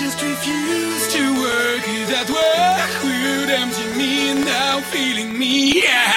just refuse to work. That work would empty me, now feeling me, yeah.